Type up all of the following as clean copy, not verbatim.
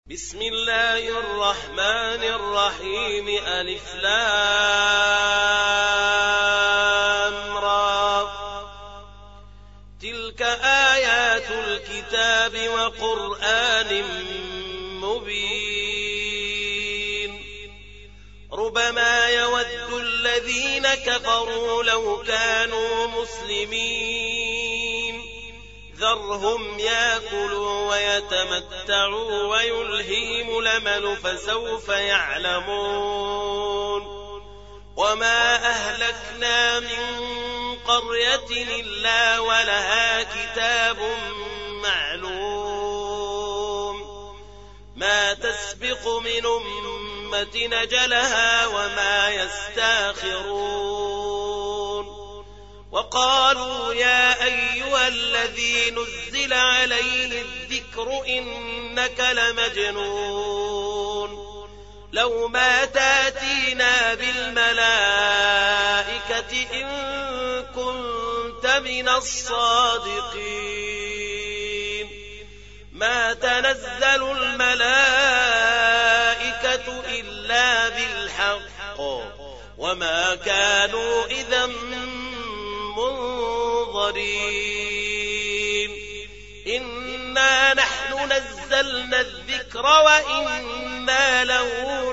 بسم الله الرحمن الرحيم. ألف لام را. تلك آيات الكتاب وقرآن مبين. ربما يود الذين كفروا لو كانوا مسلمين. ذرهم يأكلوا ويتمتعوا ويلهيهم الأمل فسوف يعلمون. وما أهلكنا من قرية إلا ولها كتاب معلوم. ما تسبق من أمة أجلها وما يستاخرون. وقالوا يا أيها الذي نزل عليه الذكر إنك لمجنون. لو ما تاتينا بالملائكة إن كنت من الصادقين. ما تنزل الملائكة إلا بالحق وما كانوا إذا منظرين. إنا نحن نزلنا الذكر وإنا له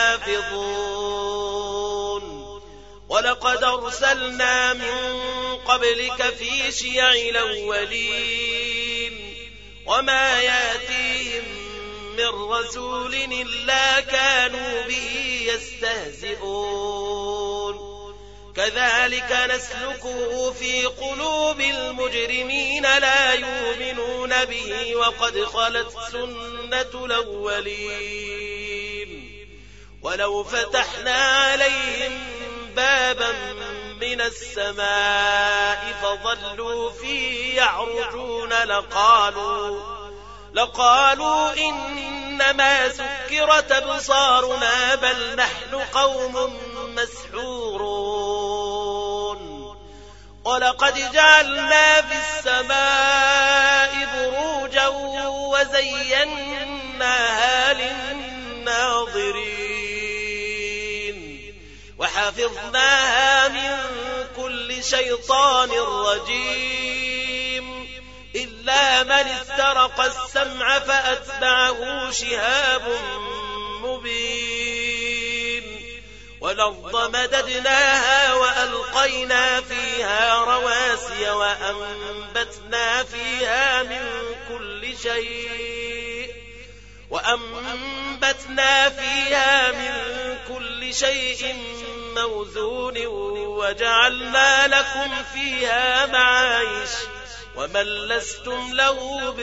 لحافظون. ولقد أرسلنا من قبلك في شيع الأولين وما ياتيهم من رسول إلا كانوا به يستهزئون. كذلك نسلكه في قلوب المجرمين لا يؤمنون به وقد خلت سنة الأولين. ولو فتحنا عليهم بابا من السماء فظلوا فيه يعرجون لقالوا إنما سكرت أبصارنا بل نحن قوم مسحورون. ولقد جعلنا في السماء بروجا وزيناها للناظرين وحفظناها من كل شيطان رجيم إلا من استرق السمع فأتبعه شهاب مبين. والأرض مددناها وألقينا فيها رواسي وأنبتنا فيها من كل شيء موزون وجعلنا لكم فيها معايش ومن لستم له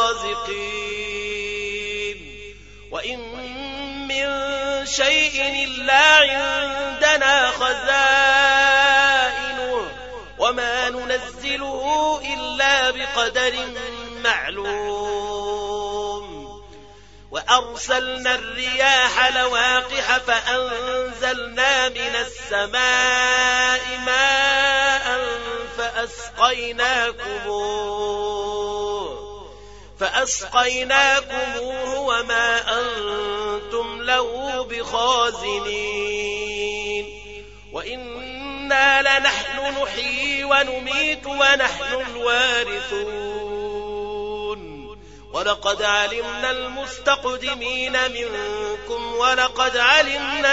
برازقين. وإن من شيء إلا عندنا خزائنه وما ننزله إلا بقدر معلوم. وأرسلنا الرياح لواقح فأنزلنا من السماء ماء فأسقيناكموه وما أنتم له بخازنين. وإنا لنحن نحيي ونميت ونحن الوارثون. ولقد علمنا المستقدمين منكم ولقد علمنا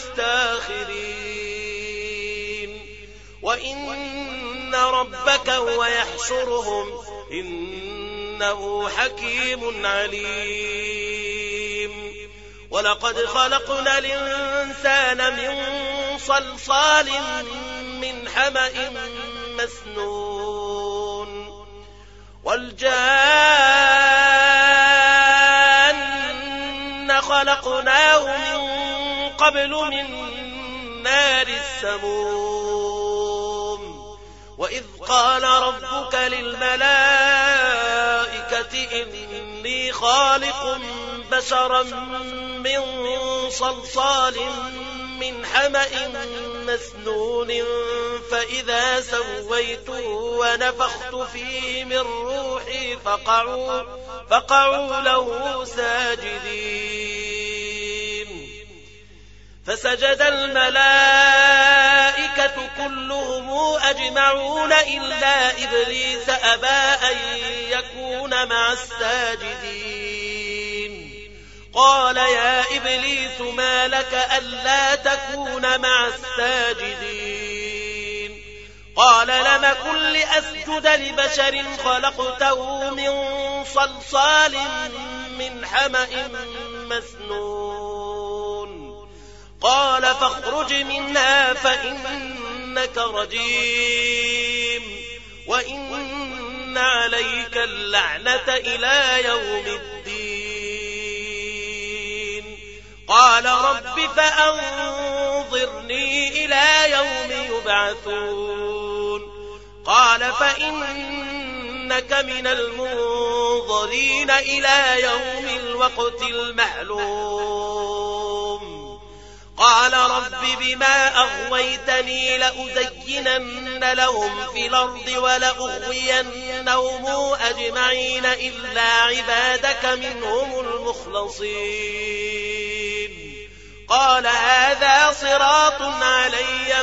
المستاخرين. وإن ربك هو يحشرهم إنه حكيم عليم. ولقد خلقنا الإنسان من صلصال من حمأ مسنون. والجان خلقناه من قبل من نار السموم. وإذ قال ربك للملائكة إني خالق بشرا من صلصال من حمأ مسنون فإذا سويته ونفخت فيه من روحي فقعوا له ساجدين فسجد الملائكة كلهم أجمعون إلا إبليس أبى أن يكون مع الساجدين قال يا إبليس ما لك ألا تكون مع الساجدين قال لم أكن لأسجد لبشر خلقته من صلصال من حمأ مسنون قال فاخرج منها فإنك رجيم وإن عليك اللعنة إلى يوم الدين قال رب فأنظرني إلى يوم يبعثون قال فإنك من المنظرين إلى يوم الوقت المعلوم قال رب بما أغويتني لأزينن لهم في الأرض ولأغوينهم أجمعين إلا عبادك منهم المخلصين قال هذا صراط علي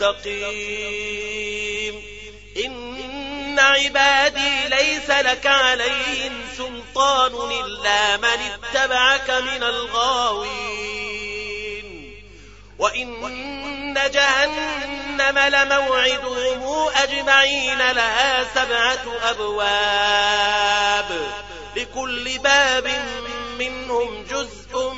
مستقيم إن عبادي ليس لك عليهم سلطان إلا من اتبعك من الغاوين وإن جهنم لموعدهم أجمعين لها 7 أبواب لكل باب منهم جزء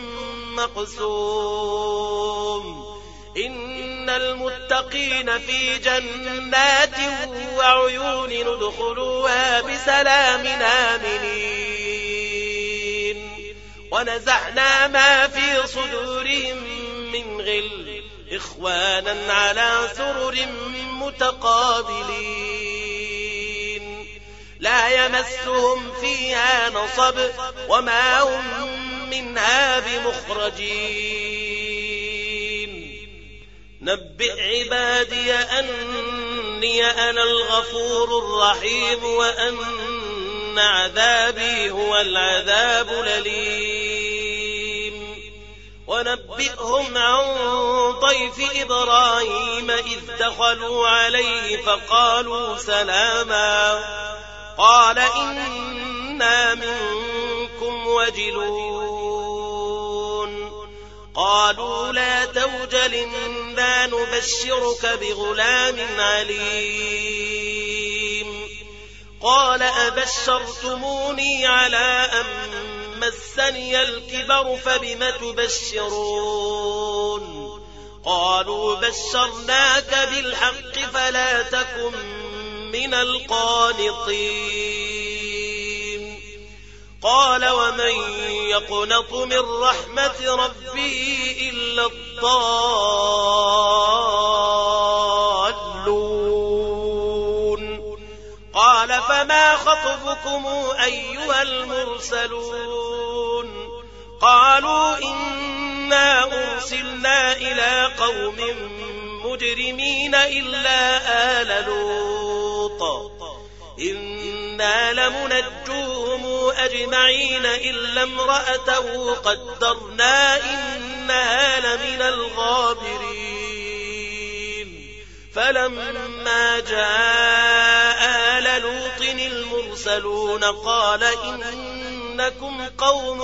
مقسوم إن المتقين في جنات وعيون ندخلوها بسلام آمنين ونزعنا ما في صدورهم من غل إخوانا على سرر متقابلين لا يمسهم فيها نصب وما هم منها بمخرجين نبئ عبادي أني أنا الغفور الرحيم وأن عذابي هو العذاب الأليم ونبئهم عن ضيف إبراهيم إذ دخلوا عليه فقالوا سلاما قال إنا منكم وجلون قالوا لا توجل إنا نبشرك بغلام عليم قال أبشرتموني على أن مسني الكبر فبم تبشرون قالوا بشرناك بالحق فلا تكن من القانطين قال ومن يقنط من رحمة ربه إلا الضالون قال فما خطبكم أيها المرسلون قالوا إنا أرسلنا إلى قوم مجرمين إلا آل لوط إنا لمنجوهم أجمعين إلا امرأته قدرنا إنها لمن الغابرين فلما جاء آل لوط المرسلون قال إنكم قوم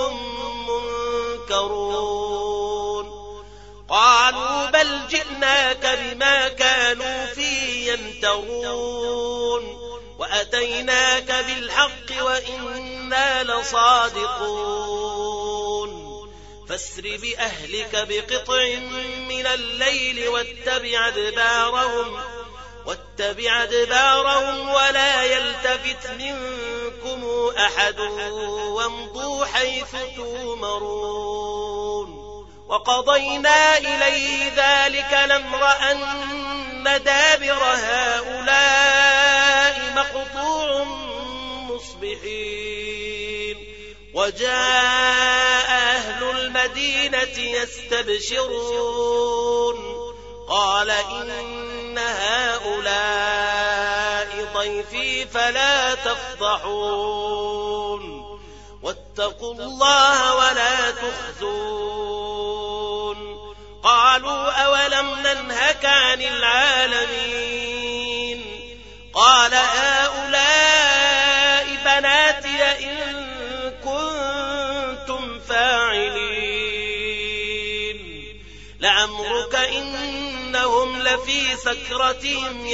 منكرون قالوا بل جئناك بما كانوا فيه يمترون وأتيناك بالحق وإنا لصادقون فاسر بأهلك بقطع من الليل واتبع أدبارهم ولا يلتفت منكم أحد وامضوا حيث تؤمرون وقضينا إليه ذلك الأمر أن دابر هؤلاء مقطوع مصبحين وجاء أهل المدينة المدينة يستبشرون قال إن هؤلاء ضيفي فلا تفضحون واتقوا الله ولا تخزون قالوا أولم ننهك عن العالمين قال هؤلاء بناتي إن كنتم فاعلين لعمرك إنهم لفي سكرتهم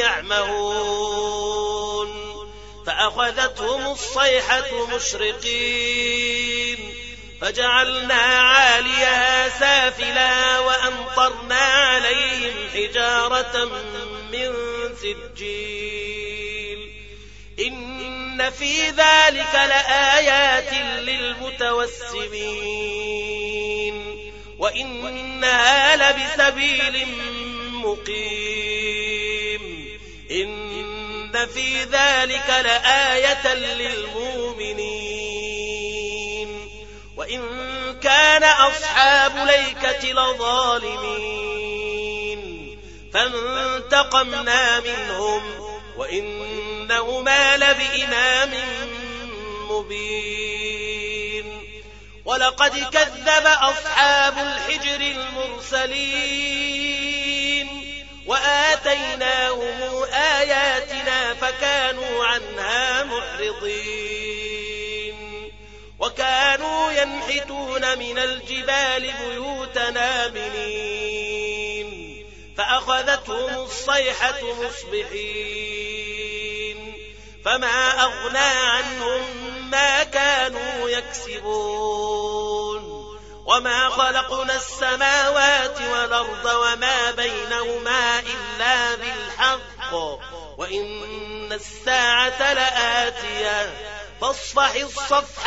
يعمهون فأخذتهم الصيحة مشرقين فجعلنا عاليها سافلا وأمطرنا عليهم حجارة من سجيل إن في ذلك لآيات للمتوسمين وإنها لبسبيل مقيم إن في ذلك لآية للمؤمنين وإن كان أصحاب الأيكة لظالمين فانتقمنا منهم وإنهما لبإمام مبين ولقد كذب أصحاب الحجر المرسلين وآتيناهم آياتنا فكانوا عنها معرضين وكانوا ينحتون من الجبال بيوتنا آمنين فأخذتهم الصيحة مصبحين فما أغنى عنهم ما كانوا يكسبون وما خلقنا السماوات والأرض وما بينهما إلا بالحق وإن الساعة لآتية فاصفح الصفح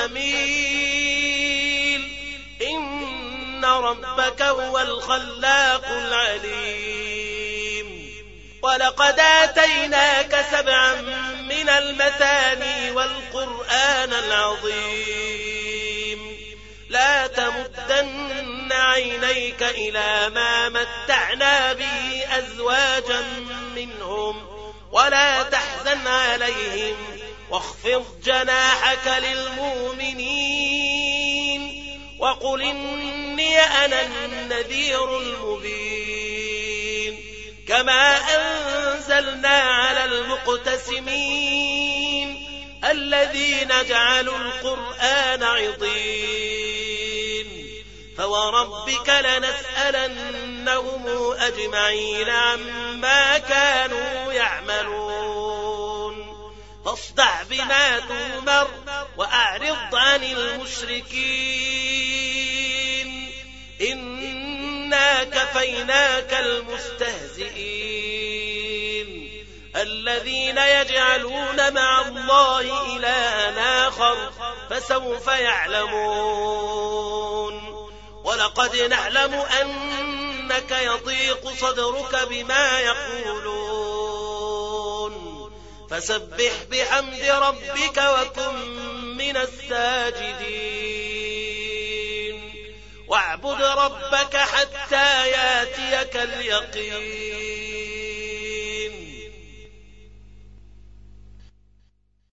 الجميل إن ربك هو الخلاق العليم ولقد آتيناك 7 من المثاني والقرآن العظيم لا تمدن عينيك إلى ما متعنا به أزواجا منهم ولا تحزن عليهم واخفض جناحك للمؤمنين وقل إني أنا النذير المبين كما أنزلنا على المقتسمين الذين جعلوا القرآن عضين فوربك لنسألنهم أجمعين عما كانوا يعملون فاصدع بما تؤمر وأعرض عن المشركين إنا كفيناك المستهزئين الذين يجعلون مع الله إلها آخر فسوف يعلمون ولقد نعلم أنك يضيق صدرك بما يقولون فسبح بحمد ربك وكن من الساجدين واعبد ربك حتى ياتيك اليقين